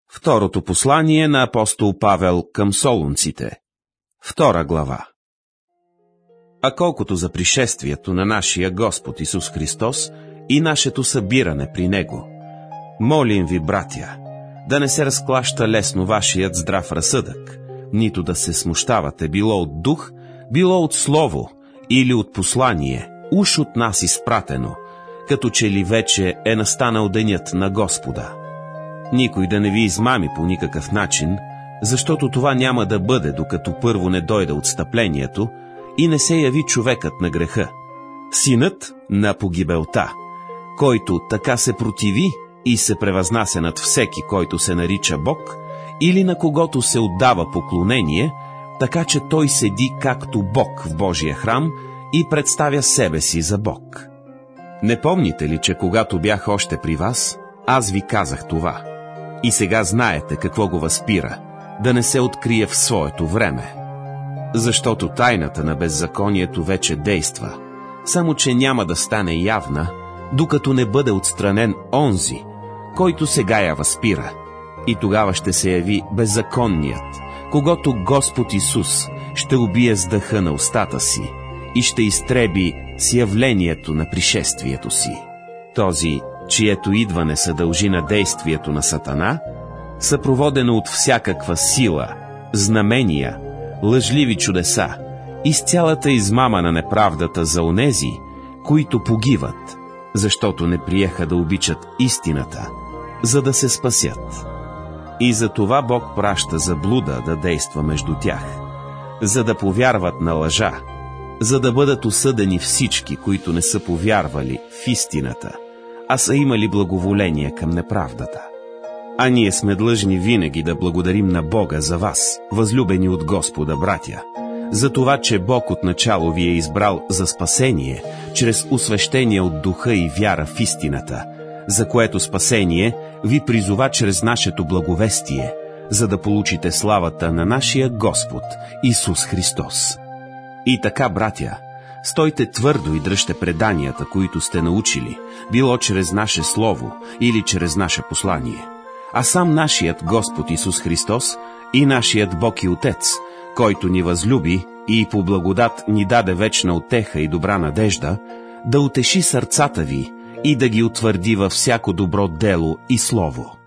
Второто послание на апостол Павел към солунците. 2 глава. А колкото за пришествието на нашия Господ Исус Христос и нашето събиране при Него, молим ви, братя, да не се разклаща лесно вашият здрав разсъдък, нито да се смущавате било от дух, било от слово или от послание, уж от нас изпратено, като че ли вече е настанал денят на Господа. Никой да не ви измами по никакъв начин, защото това няма да бъде, докато първо не дойде отстъплението и не се яви човекът на греха, синът на погибелта, който така се противи и се превъзнася над всеки, който се нарича Бог, или на когото се отдава поклонение, така че той седи както Бог в Божия храм и представя себе си за Бог. Не помните ли, че когато бях още при вас, аз ви казах това? И сега знаете какво го възпира, да не се открие в своето време. Защото тайната на беззаконието вече действа, само че няма да стане явна, докато не бъде отстранен онзи, който сега я възпира. И тогава ще се яви беззаконният, когото Господ Исус ще убие с дъха на устата си и ще изтреби с явлението на пришествието си. Този, чието идване се дължи на действието на Сатана, съпроводено от всякаква сила, знамения, лъжливи чудеса и с цялата измама на неправдата за онези, които погиват, защото не приеха да обичат истината, за да се спасят. И за това Бог праща заблуда да действа между тях, за да повярват на лъжа, за да бъдат осъдени всички, които не са повярвали в истината, а са имали благоволение към неправдата. А ние сме длъжни винаги да благодарим на Бога за вас, възлюбени от Господа братя, за това, че Бог отначало ви е избрал за спасение, чрез освещение от духа и вяра в истината, за което спасение ви призова чрез нашето благовестие, за да получите славата на нашия Господ Исус Христос. И така, братя, стойте твърдо и дръжте преданията, които сте научили, било чрез наше слово или чрез наше послание. А сам нашият Господ Исус Христос и нашият Бог и Отец, който ни възлюби и по благодат ни даде вечна утеха и добра надежда, да утеши сърцата ви и да ги утвърди във всяко добро дело и слово.